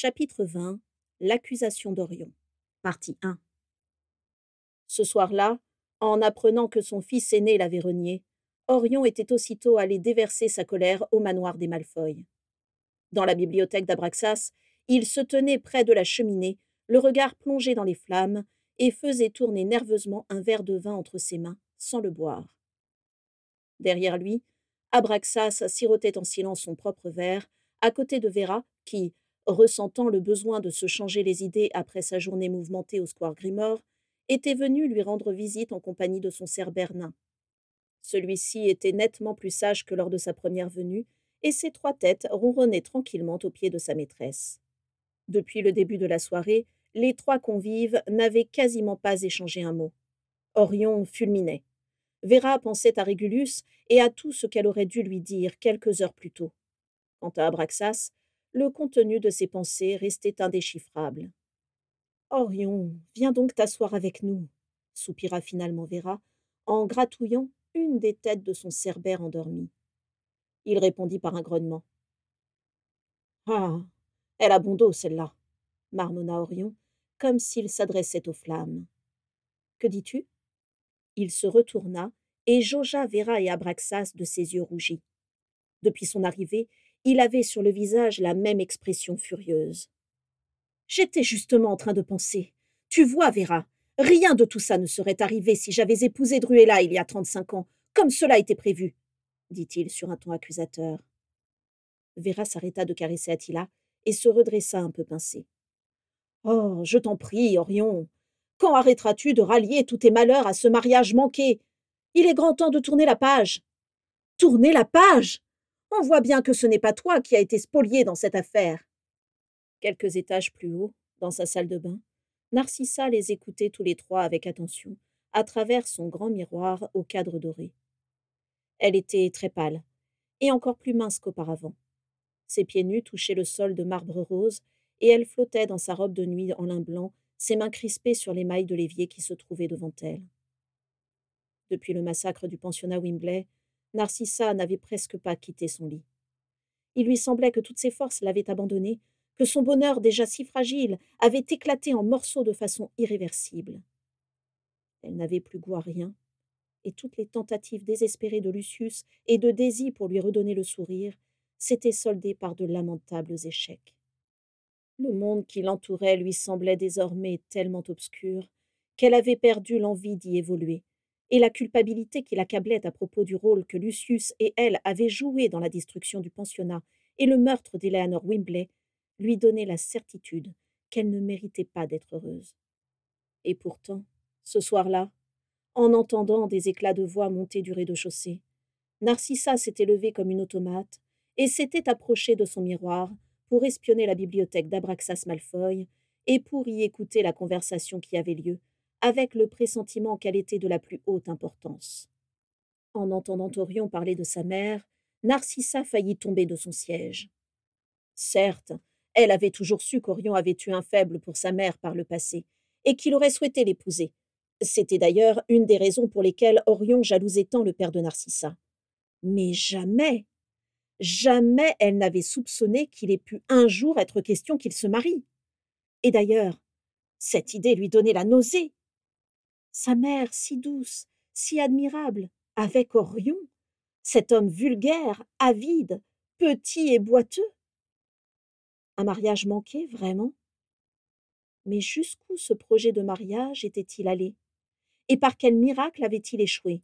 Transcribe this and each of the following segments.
Chapitre 20. L'accusation d'Orion. Partie 1. Ce soir-là, en apprenant que son fils aîné l'avait renié, Orion était aussitôt allé déverser sa colère au manoir des Malfoy. Dans la bibliothèque d'Abraxas, il se tenait près de la cheminée, le regard plongé dans les flammes, et faisait tourner nerveusement un verre de vin entre ses mains, sans le boire. Derrière lui, Abraxas sirotait en silence son propre verre, à côté de Vera, qui, ressentant le besoin de se changer les idées après sa journée mouvementée au square Grimore, était venue lui rendre visite en compagnie de son cerbère nain. Celui-ci était nettement plus sage que lors de sa première venue, et ses trois têtes ronronnaient tranquillement aux pieds de sa maîtresse. Depuis le début de la soirée, les trois convives n'avaient quasiment pas échangé un mot. Orion fulminait. Vera pensait à Régulus et à tout ce qu'elle aurait dû lui dire quelques heures plus tôt. Quant à Abraxas, le contenu de ses pensées restait indéchiffrable. Orion, viens donc t'asseoir avec nous, soupira finalement Vera, en gratouillant une des têtes de son cerbère endormi. Il répondit par un grognement. Ah, elle a bon dos, celle-là, marmonna Orion, comme s'il s'adressait aux flammes. Que dis-tu? Il se retourna et jaugea Vera et Abraxas de ses yeux rougis. Depuis son arrivée, il avait sur le visage la même expression furieuse. J'étais justement en train de penser. Tu vois, Vera, rien de tout ça ne serait arrivé si j'avais épousé Druella il y a 35 ans, comme cela était prévu, dit-il sur un ton accusateur. Vera s'arrêta de caresser Attila et se redressa un peu pincée. Oh, je t'en prie, Orion. Quand arrêteras-tu de rallier tous tes malheurs à ce mariage manqué? Il est grand temps de tourner la page. Tourner la page? On voit bien que ce n'est pas toi qui as été spolié dans cette affaire. Quelques étages plus haut, dans sa salle de bain, Narcissa les écoutait tous les trois avec attention, à travers son grand miroir au cadre doré. Elle était très pâle, et encore plus mince qu'auparavant. Ses pieds nus touchaient le sol de marbre rose, et elle flottait dans sa robe de nuit en lin blanc, ses mains crispées sur les mailles de l'évier qui se trouvait devant elle. Depuis le massacre du pensionnat Wimbley, Narcissa n'avait presque pas quitté son lit. Il lui semblait que toutes ses forces l'avaient abandonnée, que son bonheur déjà si fragile avait éclaté en morceaux de façon irréversible. Elle n'avait plus goût à rien, et toutes les tentatives désespérées de Lucius et de Daisy pour lui redonner le sourire s'étaient soldées par de lamentables échecs. Le monde qui l'entourait lui semblait désormais tellement obscur qu'elle avait perdu l'envie d'y évoluer, et la culpabilité qui l'accablait à propos du rôle que Lucius et elle avaient joué dans la destruction du pensionnat et le meurtre d'Eleanor Wimbley lui donnait la certitude qu'elle ne méritait pas d'être heureuse. Et pourtant, ce soir-là, en entendant des éclats de voix monter du rez-de-chaussée, Narcissa s'était levée comme une automate et s'était approchée de son miroir pour espionner la bibliothèque d'Abraxas Malfoy et pour y écouter la conversation qui avait lieu, avec le pressentiment qu'elle était de la plus haute importance. En entendant Orion parler de sa mère, Narcissa faillit tomber de son siège. Certes, elle avait toujours su qu'Orion avait eu un faible pour sa mère par le passé, et qu'il aurait souhaité l'épouser. C'était d'ailleurs une des raisons pour lesquelles Orion jalousait tant le père de Narcissa. Mais jamais, jamais elle n'avait soupçonné qu'il ait pu un jour être question qu'il se marie. Et d'ailleurs, cette idée lui donnait la nausée. Sa mère si douce, si admirable, avec Orion, cet homme vulgaire, avide, petit et boiteux. Un mariage manqué, vraiment? Mais jusqu'où ce projet de mariage était-il allé? Et par quel miracle avait-il échoué?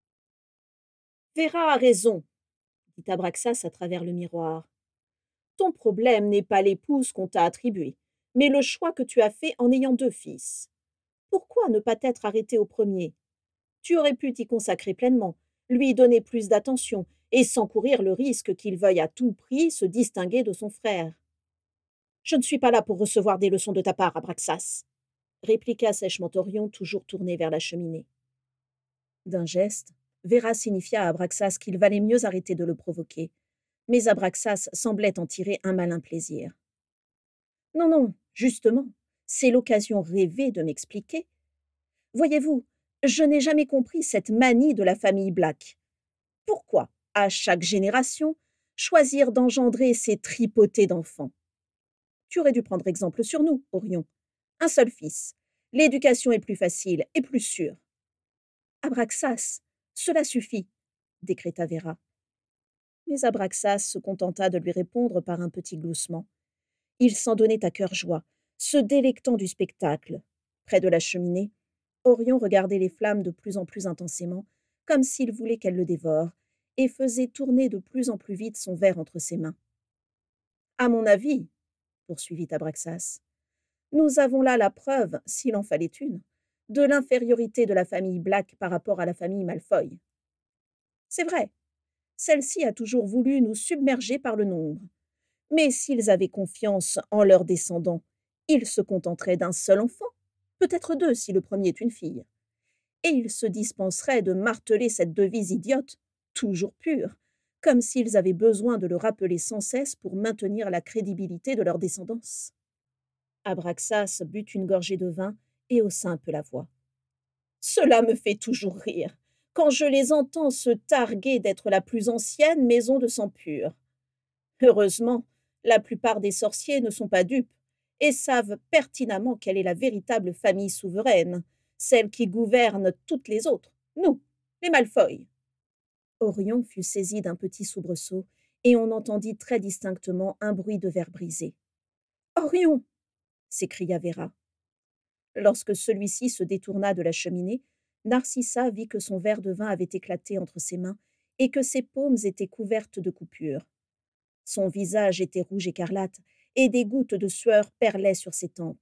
Vera a raison, dit Abraxas à travers le miroir. Ton problème n'est pas l'épouse qu'on t'a attribuée, mais le choix que tu as fait en ayant deux fils. Pourquoi ne pas t'être arrêté au premier? Tu aurais pu t'y consacrer pleinement, lui donner plus d'attention, et sans courir le risque qu'il veuille à tout prix se distinguer de son frère. Je ne suis pas là pour recevoir des leçons de ta part, Abraxas, répliqua sèchement Orion, toujours tourné vers la cheminée. D'un geste, Vera signifia à Abraxas qu'il valait mieux arrêter de le provoquer, mais Abraxas semblait en tirer un malin plaisir. Non, non, justement, c'est l'occasion rêvée de m'expliquer. Voyez-vous, je n'ai jamais compris cette manie de la famille Black. Pourquoi, à chaque génération, choisir d'engendrer ces tripotées d'enfants? Tu aurais dû prendre exemple sur nous, Orion. Un seul fils. L'éducation est plus facile et plus sûre. Abraxas, cela suffit, décréta Véra. Mais Abraxas se contenta de lui répondre par un petit gloussement. Il s'en donnait à cœur joie, se délectant du spectacle. Près de la cheminée, Orion regardait les flammes de plus en plus intensément, comme s'il voulait qu'elles le dévorent, et faisait tourner de plus en plus vite son verre entre ses mains. À mon avis, poursuivit Abraxas, nous avons là la preuve, s'il en fallait une, de l'infériorité de la famille Black par rapport à la famille Malfoy. C'est vrai, celle-ci a toujours voulu nous submerger par le nombre. Mais s'ils avaient confiance en leurs descendants, ils se contenteraient d'un seul enfant, peut-être deux si le premier est une fille. Et ils se dispenseraient de marteler cette devise idiote, toujours pure, comme s'ils avaient besoin de le rappeler sans cesse pour maintenir la crédibilité de leur descendance. Abraxas but une gorgée de vin et haussa un peu la voix. Cela me fait toujours rire, quand je les entends se targuer d'être la plus ancienne maison de sang pur. Heureusement, la plupart des sorciers ne sont pas dupes et savent pertinemment quelle est la véritable famille souveraine, celle qui gouverne toutes les autres, nous, les Malfoy. Orion fut saisi d'un petit soubresaut et on entendit très distinctement un bruit de verre brisé. Orion s'écria Véra. Lorsque celui-ci se détourna de la cheminée, Narcissa vit que son verre de vin avait éclaté entre ses mains et que ses paumes étaient couvertes de coupures. Son visage était rouge écarlate et des gouttes de sueur perlaient sur ses tempes.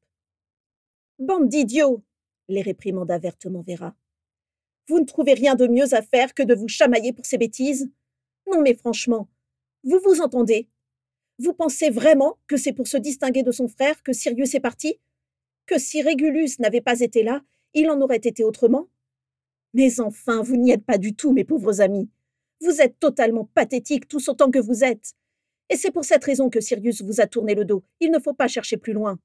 Bande d'idiots les réprimanda vertement Véra. Vous ne trouvez rien de mieux à faire que de vous chamailler pour ces bêtises? Non, mais franchement, vous vous entendez? Vous pensez vraiment que c'est pour se distinguer de son frère que Sirius est parti? Que si Régulus n'avait pas été là, il en aurait été autrement? Mais enfin, vous n'y êtes pas du tout, mes pauvres amis. Vous êtes totalement pathétiques tous autant que vous êtes. Et c'est pour cette raison que Sirius vous a tourné le dos. Il ne faut pas chercher plus loin.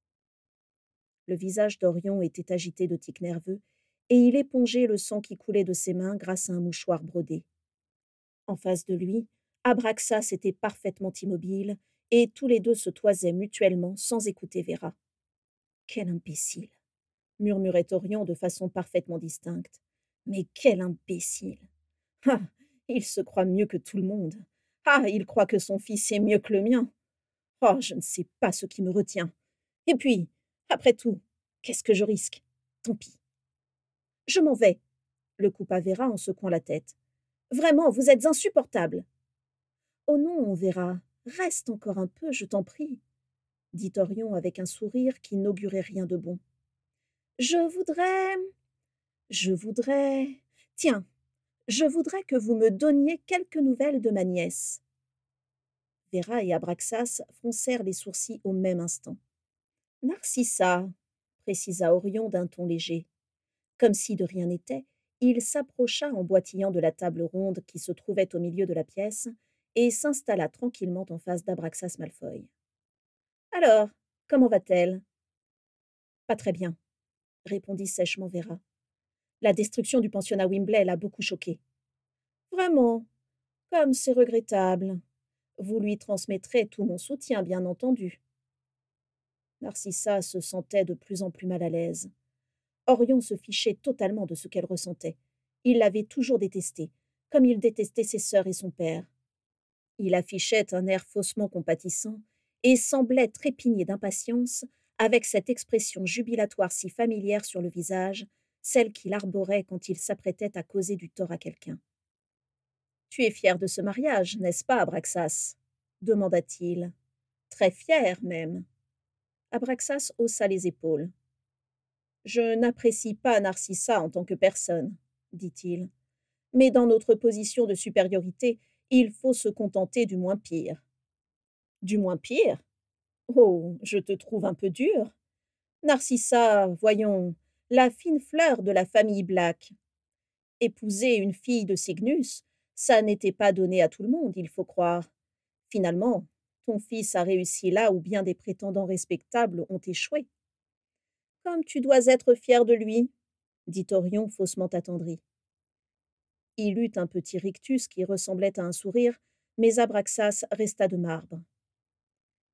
Le visage d'Orion était agité de tics nerveux, et il épongeait le sang qui coulait de ses mains grâce à un mouchoir brodé. En face de lui, Abraxas était parfaitement immobile, et tous les deux se toisaient mutuellement sans écouter Véra. Quel imbécile, murmurait Orion de façon parfaitement distincte. Mais quel imbécile! Ah, il se croit mieux que tout le monde. Ah, il croit que son fils est mieux que le mien. Oh, je ne sais pas ce qui me retient. Et puis, après tout, qu'est-ce que je risque? Tant pis. Je m'en vais, le coupa Véra en secouant la tête. Vraiment, vous êtes insupportable. Oh non, Véra, reste encore un peu, je t'en prie, dit Orion avec un sourire qui n'augurait rien de bon. Je voudrais. Tiens, je voudrais que vous me donniez quelques nouvelles de ma nièce. Véra et Abraxas froncèrent les sourcils au même instant. Narcissa, précisa Orion d'un ton léger. Comme si de rien n'était, il s'approcha en boitillant de la table ronde qui se trouvait au milieu de la pièce et s'installa tranquillement en face d'Abraxas Malfoy. Alors, comment va-t-elle? Pas très bien, répondit sèchement Véra. La destruction du pensionnat Wimbley l'a beaucoup choquée. Vraiment, comme c'est regrettable. Vous lui transmettrez tout mon soutien, bien entendu. Narcissa se sentait de plus en plus mal à l'aise. Orion se fichait totalement de ce qu'elle ressentait. Il l'avait toujours détestée, comme il détestait ses sœurs et son père. Il affichait un air faussement compatissant et semblait trépigner d'impatience avec cette expression jubilatoire si familière sur le visage, celle qu'il arborait quand il s'apprêtait à causer du tort à quelqu'un. « Tu es fier de ce mariage, n'est-ce pas, Abraxas ?» demanda-t-il. « Très fier, même. » Abraxas haussa les épaules. « Je n'apprécie pas Narcissa en tant que personne, dit-il, mais dans notre position de supériorité, il faut se contenter du moins pire. » Du moins pire? Oh, je te trouve un peu dur. Narcissa, voyons, la fine fleur de la famille Black. Épouser une fille de Cygnus, ça n'était pas donné à tout le monde, il faut croire. Finalement, ton fils a réussi là où bien des prétendants respectables ont échoué. Comme tu dois être fier de lui, dit Orion faussement attendri. Il eut un petit rictus qui ressemblait à un sourire, mais Abraxas resta de marbre.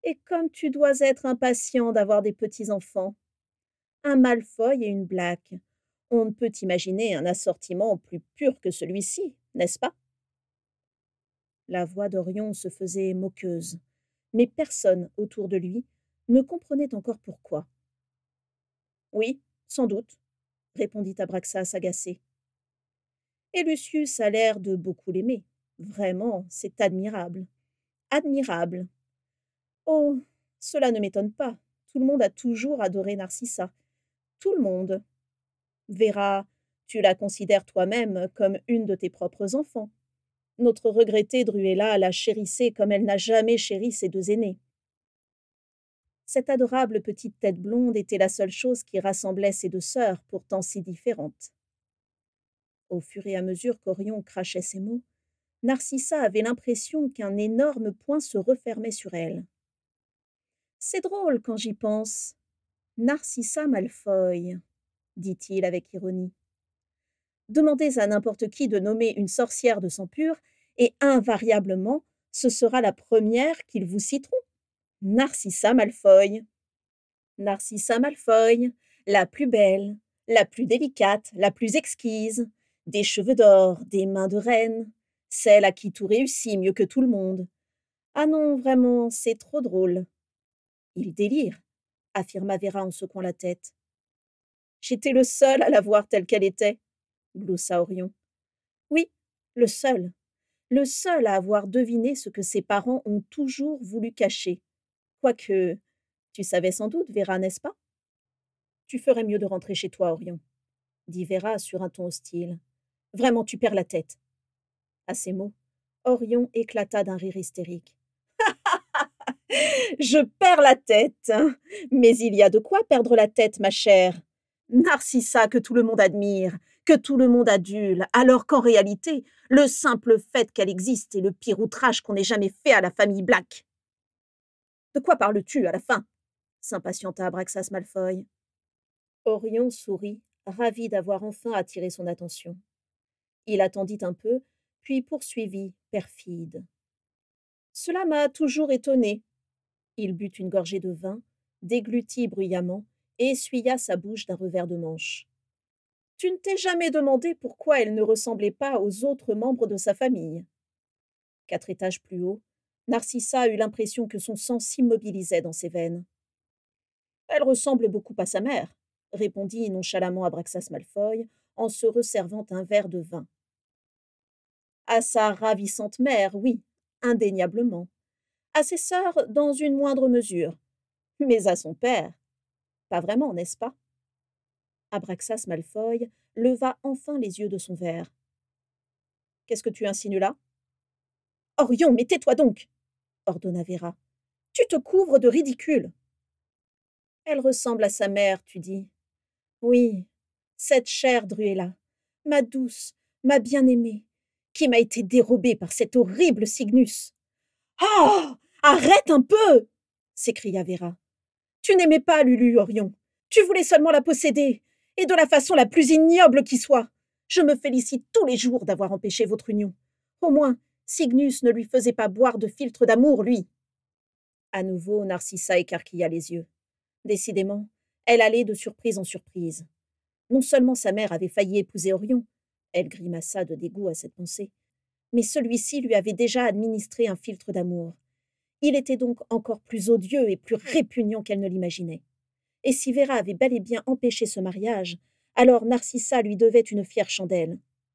Et comme tu dois être impatient d'avoir des petits-enfants, un Malfoy et une Black. On ne peut imaginer un assortiment plus pur que celui-ci, n'est-ce pas? La voix d'Orion se faisait moqueuse, mais personne autour de lui ne comprenait encore pourquoi. Oui, sans doute, répondit Abraxas agacé. Et Lucius a l'air de beaucoup l'aimer. Vraiment, c'est admirable. Admirable. Oh, cela ne m'étonne pas. Tout le monde a toujours adoré Narcissa. Tout le monde. Vera, tu la considères toi-même comme une de tes propres enfants. Notre regrettée Druella la chérissait comme elle n'a jamais chéri ses deux aînés. Cette adorable petite tête blonde était la seule chose qui rassemblait ces deux sœurs, pourtant si différentes. Au fur et à mesure qu'Orion crachait ses mots, Narcissa avait l'impression qu'un énorme poing se refermait sur elle. C'est drôle quand j'y pense. Narcissa Malfoy, dit-il avec ironie. Demandez à n'importe qui de nommer une sorcière de sang pur, et invariablement, ce sera la première qu'ils vous citeront. Narcissa Malfoy. Narcissa Malfoy, la plus belle, la plus délicate, la plus exquise, des cheveux d'or, des mains de reine, celle à qui tout réussit mieux que tout le monde. Ah non, vraiment, c'est trop drôle. Il délire, affirma Vera en secouant la tête. J'étais le seul à la voir telle qu'elle était, gloussa Orion. Oui, le seul à avoir deviné ce que ses parents ont toujours voulu cacher. Quoique, tu savais sans doute, Vera, n'est-ce pas? Tu ferais mieux de rentrer chez toi, Orion, dit Vera sur un ton hostile. Vraiment, tu perds la tête. À ces mots, Orion éclata d'un rire hystérique. Je perds la tête, hein. Mais il y a de quoi perdre la tête, ma chère. Narcissa que tout le monde admire, que tout le monde adule, alors qu'en réalité, le simple fait qu'elle existe est le pire outrage qu'on ait jamais fait à la famille Black. De quoi parles-tu à la fin? S'impatienta Abraxas Malfoy. Orion sourit, ravi d'avoir enfin attiré son attention. Il attendit un peu, puis poursuivit, perfide. Cela m'a toujours étonné. Il but une gorgée de vin, déglutit bruyamment et essuya sa bouche d'un revers de manche. Tu ne t'es jamais demandé pourquoi elle ne ressemblait pas aux autres membres de sa famille. 4 étages plus haut, Narcissa eut l'impression que son sang s'immobilisait dans ses veines. Elle ressemble beaucoup à sa mère, répondit nonchalamment Abraxas Malfoy en se resservant un verre de vin. À sa ravissante mère, oui, indéniablement. À ses sœurs, dans une moindre mesure. Mais à son père, pas vraiment, n'est-ce pas? Abraxas Malfoy leva enfin les yeux de son verre. Qu'est-ce que tu insinues là? Orion, mais tais-toi donc, ordonna Vera. Tu te couvres de ridicule. Elle ressemble à sa mère, tu dis. Oui, cette chère Druella, ma douce, ma bien-aimée, qui m'a été dérobée par cet horrible Cygnus. Ah! Arrête un peu! S'écria Vera. Tu n'aimais pas Lulu, Orion. Tu voulais seulement la posséder, et de la façon la plus ignoble qui soit. Je me félicite tous les jours d'avoir empêché votre union. Au moins, Cygnus ne lui faisait pas boire de filtre d'amour, lui. À nouveau, Narcissa écarquilla les yeux. Décidément, elle allait de surprise en surprise. Non seulement sa mère avait failli épouser Orion, elle grimaça de dégoût à cette pensée, mais celui-ci lui avait déjà administré un filtre d'amour. Il était donc encore plus odieux et plus répugnant qu'elle ne l'imaginait. Et si Vera avait bel et bien empêché ce mariage, alors Narcissa lui devait une fière chandelle.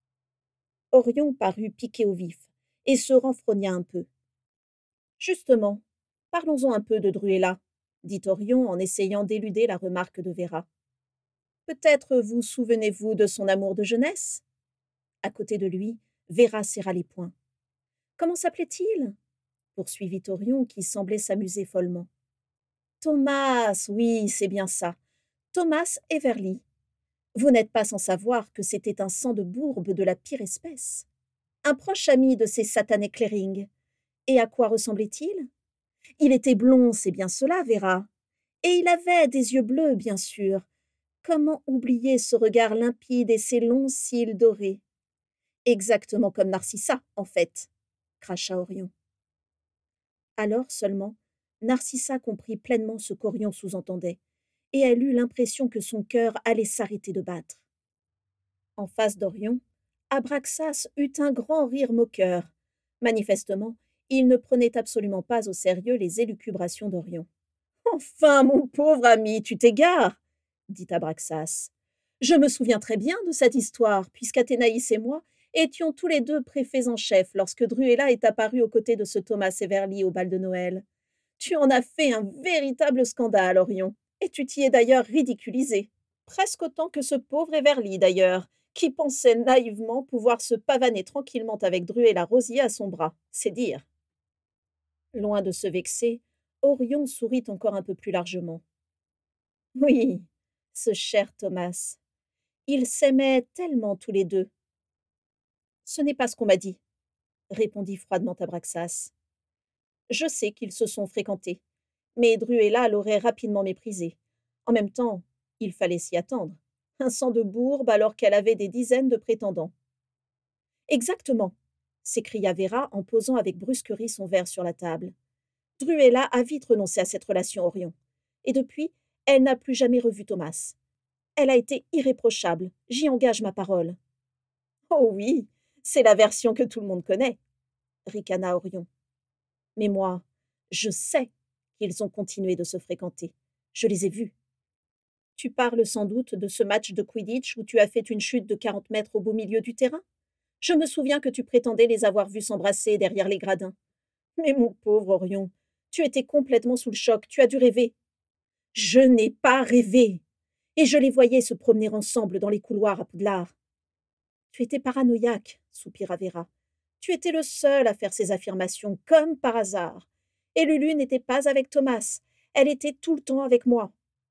Orion parut piqué au vif, et se renfrogna un peu. Justement, parlons-en un peu de Druella, dit Orion en essayant d'éluder la remarque de Vera. Peut-être vous souvenez-vous de son amour de jeunesse? À côté de lui, Vera serra les poings. Comment s'appelait-il? Poursuivit Orion qui semblait s'amuser follement. Thomas, oui, c'est bien ça. Thomas Everly. Vous n'êtes pas sans savoir que c'était un sang de bourbe de la pire espèce. Un proche ami de ces satanés Clering. Et à quoi ressemblait-il? Il était blond, c'est bien cela, Vera. Et il avait des yeux bleus, bien sûr. Comment oublier ce regard limpide et ces longs cils dorés? Exactement comme Narcissa, en fait, cracha Orion. Alors seulement, Narcissa comprit pleinement ce qu'Orion sous-entendait, et elle eut l'impression que son cœur allait s'arrêter de battre. En face d'Orion, Abraxas eut un grand rire moqueur. Manifestement, il ne prenait absolument pas au sérieux les élucubrations d'Orion. Enfin, mon pauvre ami, tu t'égares, dit Abraxas. Je me souviens très bien de cette histoire, puisqu'Athénaïs et moi étions tous les deux préfets en chef lorsque Druella est apparu aux côtés de ce Thomas Everly au bal de Noël. Tu en as fait un véritable scandale, Orion, et tu t'y es d'ailleurs ridiculisé. Presque autant que ce pauvre Everly, d'ailleurs, qui pensait naïvement pouvoir se pavaner tranquillement avec Druella Rosier à son bras, c'est dire. Loin de se vexer, Orion sourit encore un peu plus largement. Oui, ce cher Thomas. Ils s'aimaient tellement tous les deux. Ce n'est pas ce qu'on m'a dit, répondit froidement Abraxas. Je sais qu'ils se sont fréquentés, mais Druella l'aurait rapidement méprisé. En même temps, il fallait s'y attendre. Un sang de bourbe alors qu'elle avait des dizaines de prétendants. Exactement, s'écria Vera en posant avec brusquerie son verre sur la table. Druella a vite renoncé à cette relation Orion. Et depuis, elle n'a plus jamais revu Thomas. Elle a été irréprochable, j'y engage ma parole. Oh oui, c'est la version que tout le monde connaît, ricana Orion. Mais moi, je sais qu'ils ont continué de se fréquenter. Je les ai vus. Tu parles sans doute de ce match de Quidditch où tu as fait une chute de 40 mètres au beau milieu du terrain? Je me souviens que tu prétendais les avoir vus s'embrasser derrière les gradins. Mais mon pauvre Orion, tu étais complètement sous le choc, tu as dû rêver. Je n'ai pas rêvé. Et je les voyais se promener ensemble dans les couloirs à Poudlard. Tu étais paranoïaque, soupira Vera. Tu étais le seul à faire ces affirmations, comme par hasard. Et Lulu n'était pas avec Thomas. Elle était tout le temps avec moi.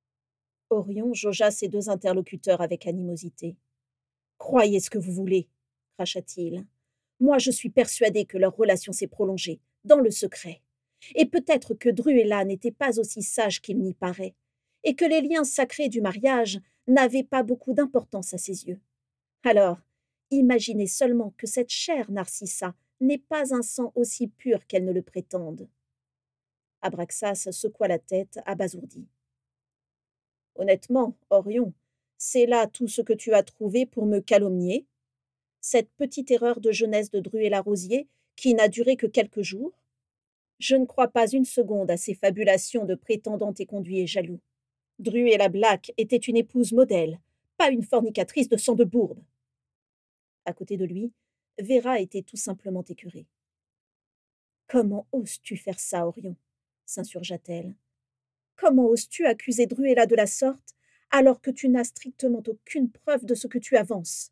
Orion jaugea ses deux interlocuteurs avec animosité. Croyez ce que vous voulez, cracha-t-il. Moi, je suis persuadé que leur relation s'est prolongée, dans le secret. Et peut-être que Druella n'était pas aussi sage qu'il n'y paraît, et que les liens sacrés du mariage n'avaient pas beaucoup d'importance à ses yeux. Alors, imaginez seulement que cette chère Narcissa n'est pas un sang aussi pur qu'elle ne le prétende. Abraxas secoua la tête, abasourdi. Honnêtement, Orion, c'est là tout ce que tu as trouvé pour me calomnier? Cette petite erreur de jeunesse de Druella Rosier, qui n'a duré que quelques jours? Je ne crois pas une seconde à ces fabulations de prétendants éconduits et jaloux. Druella Black était une épouse modèle, pas une fornicatrice de sang de bourbe. À côté de lui, Vera était tout simplement écœurée. Comment oses-tu faire ça, Orion? S'insurgea-t-elle. Comment oses-tu accuser Druella de la sorte alors que tu n'as strictement aucune preuve de ce que tu avances?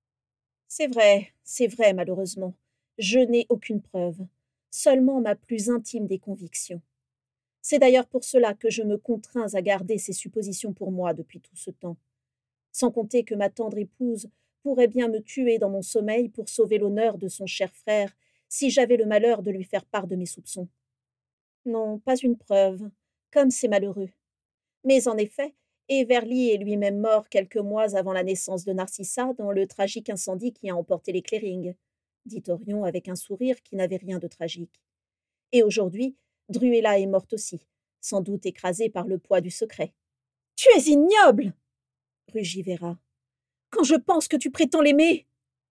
C'est vrai, malheureusement. Je n'ai aucune preuve, seulement ma plus intime des convictions. C'est d'ailleurs pour cela que je me contrains à garder ces suppositions pour moi depuis tout ce temps. Sans compter que ma tendre épouse pourrait bien me tuer dans mon sommeil pour sauver l'honneur de son cher frère si j'avais le malheur de lui faire part de mes soupçons. Non, pas une preuve, comme c'est malheureux. Mais en effet, Everly est lui-même mort quelques mois avant la naissance de Narcissa dans le tragique incendie qui a emporté les Clérings, dit Orion avec un sourire qui n'avait rien de tragique. Et aujourd'hui, Druella est morte aussi, sans doute écrasée par le poids du secret. Tu es ignoble, rugit Vera. Quand je pense que tu prétends l'aimer.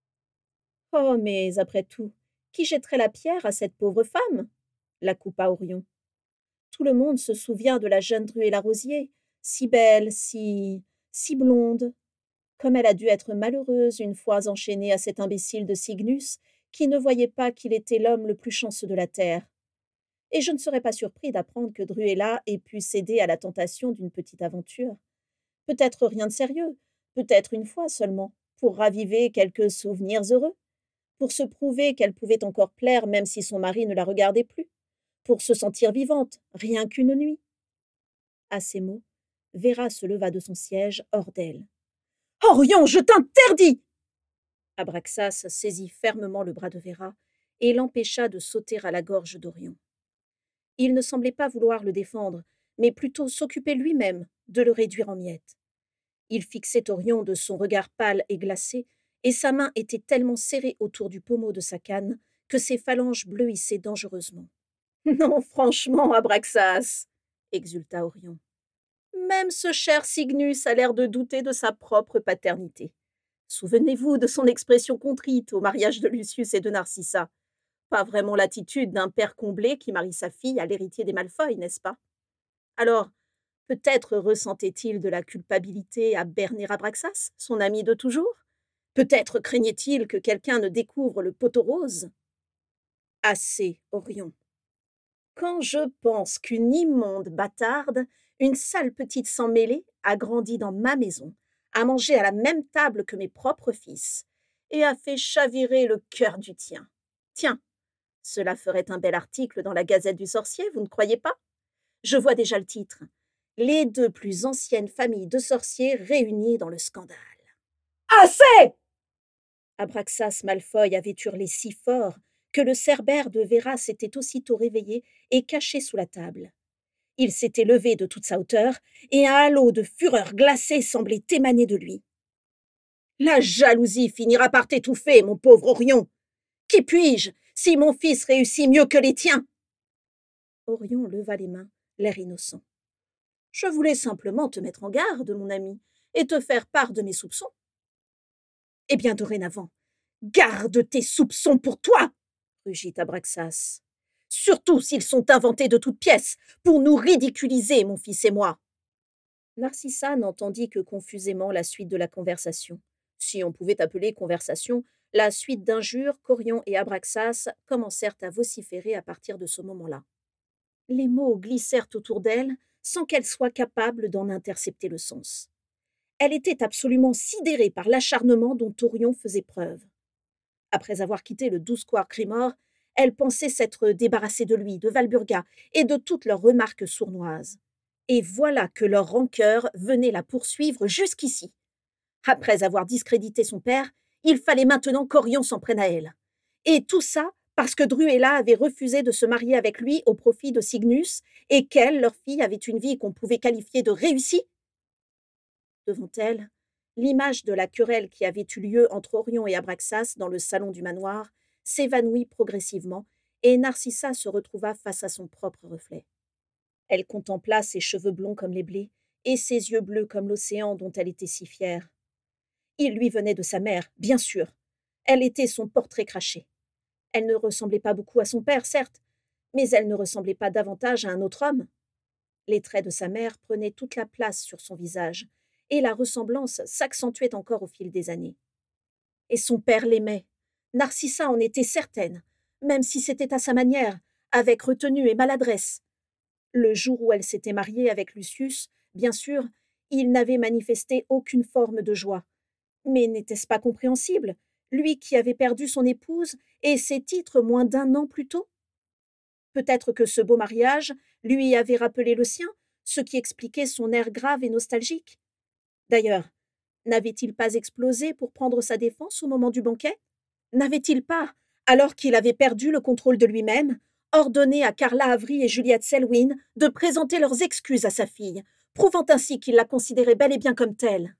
Oh, mais après tout, qui jetterait la pierre à cette pauvre femme? La coupa Orion. Tout le monde se souvient de la jeune Druella Rosier, si belle, si blonde. Comme elle a dû être malheureuse une fois enchaînée à cet imbécile de Cygnus, qui ne voyait pas qu'il était l'homme le plus chanceux de la terre. Et je ne serais pas surpris d'apprendre que Druella ait pu céder à la tentation d'une petite aventure. Peut-être rien de sérieux, peut-être une fois seulement, pour raviver quelques souvenirs heureux, pour se prouver qu'elle pouvait encore plaire même si son mari ne la regardait plus, pour se sentir vivante, rien qu'une nuit. À ces mots, Vera se leva de son siège hors d'elle. Orion, je t'interdis! Abraxas saisit fermement le bras de Vera et l'empêcha de sauter à la gorge d'Orion. Il ne semblait pas vouloir le défendre, mais plutôt s'occuper lui-même de le réduire en miettes. Il fixait Orion de son regard pâle et glacé, et sa main était tellement serrée autour du pommeau de sa canne que ses phalanges bleuissaient dangereusement. Non, franchement, Abraxas, exulta Orion. Même ce cher Cygnus a l'air de douter de sa propre paternité. Souvenez-vous de son expression contrite au mariage de Lucius et de Narcissa. Pas vraiment l'attitude d'un père comblé qui marie sa fille à l'héritier des Malfoy, n'est-ce pas? Alors, peut-être ressentait-il de la culpabilité à berner Abraxas, son ami de toujours? Peut-être craignait-il que quelqu'un ne découvre le poteau rose? Assez, Orion. Quand je pense qu'une immonde bâtarde, une sale petite sans mêlée, a grandi dans ma maison, a mangé à la même table que mes propres fils, et a fait chavirer le cœur du tien. Tiens, cela ferait un bel article dans la Gazette du Sorcier, vous ne croyez pas? Je vois déjà le titre. Les deux plus anciennes familles de sorciers réunies dans le scandale. Assez! Abraxas Malfoy avait hurlé si fort que le cerbère de Vera s'était aussitôt réveillé et caché sous la table. Il s'était levé de toute sa hauteur, et un halo de fureur glacée semblait émaner de lui. La jalousie finira par t'étouffer, mon pauvre Orion. Qui puis-je, si mon fils réussit mieux que les tiens? Orion leva les mains, l'air innocent. Je voulais simplement te mettre en garde, mon ami, et te faire part de mes soupçons. Eh bien, dorénavant, garde tes soupçons pour toi, rugit Abraxas. Surtout s'ils sont inventés de toutes pièces, pour nous ridiculiser, mon fils et moi. Narcissa n'entendit que confusément la suite de la conversation, si on pouvait appeler conversation la suite d'injures qu'Orion et Abraxas commencèrent à vociférer à partir de ce moment-là. Les mots glissèrent autour d'elle sans qu'elle soit capable d'en intercepter le sens. Elle était absolument sidérée par l'acharnement dont Orion faisait preuve. Après avoir quitté le 12 square Grimore, elle pensait s'être débarrassée de lui, de Valburga et de toutes leurs remarques sournoises. Et voilà que leur rancœur venait la poursuivre jusqu'ici. Après avoir discrédité son père, il fallait maintenant qu'Orion s'en prenne à elle. Et tout ça parce que Druella avait refusé de se marier avec lui au profit de Cygnus et qu'elle, leur fille, avait une vie qu'on pouvait qualifier de réussie. Devant elle, l'image de la querelle qui avait eu lieu entre Orion et Abraxas dans le salon du manoir s'évanouit progressivement et Narcissa se retrouva face à son propre reflet. Elle contempla ses cheveux blonds comme les blés et ses yeux bleus comme l'océan dont elle était si fière. Il lui venait de sa mère, bien sûr. Elle était son portrait craché. Elle ne ressemblait pas beaucoup à son père, certes, mais elle ne ressemblait pas davantage à un autre homme. Les traits de sa mère prenaient toute la place sur son visage, et la ressemblance s'accentuait encore au fil des années. Et son père l'aimait. Narcissa en était certaine, même si c'était à sa manière, avec retenue et maladresse. Le jour où elle s'était mariée avec Lucius, bien sûr, il n'avait manifesté aucune forme de joie. Mais n'était-ce pas compréhensible, lui qui avait perdu son épouse et ses titres moins d'un an plus tôt? Peut-être que ce beau mariage lui avait rappelé le sien, ce qui expliquait son air grave et nostalgique. D'ailleurs, n'avait-il pas explosé pour prendre sa défense au moment du banquet? N'avait-il pas, alors qu'il avait perdu le contrôle de lui-même, ordonné à Carla Avery et Juliette Selwyn de présenter leurs excuses à sa fille, prouvant ainsi qu'il la considérait bel et bien comme telle?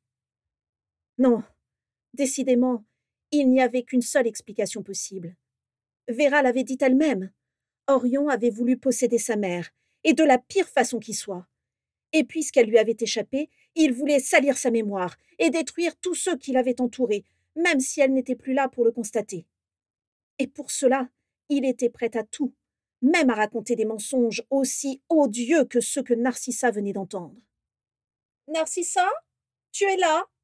Non, décidément, il n'y avait qu'une seule explication possible. Vera l'avait dit elle-même. Orion avait voulu posséder sa mère, et de la pire façon qui soit. Et puisqu'elle lui avait échappé, il voulait salir sa mémoire et détruire tous ceux qui l'avaient entourée, même si elle n'était plus là pour le constater. Et pour cela, il était prêt à tout, même à raconter des mensonges aussi odieux que ceux que Narcissa venait d'entendre. Narcissa, tu es là?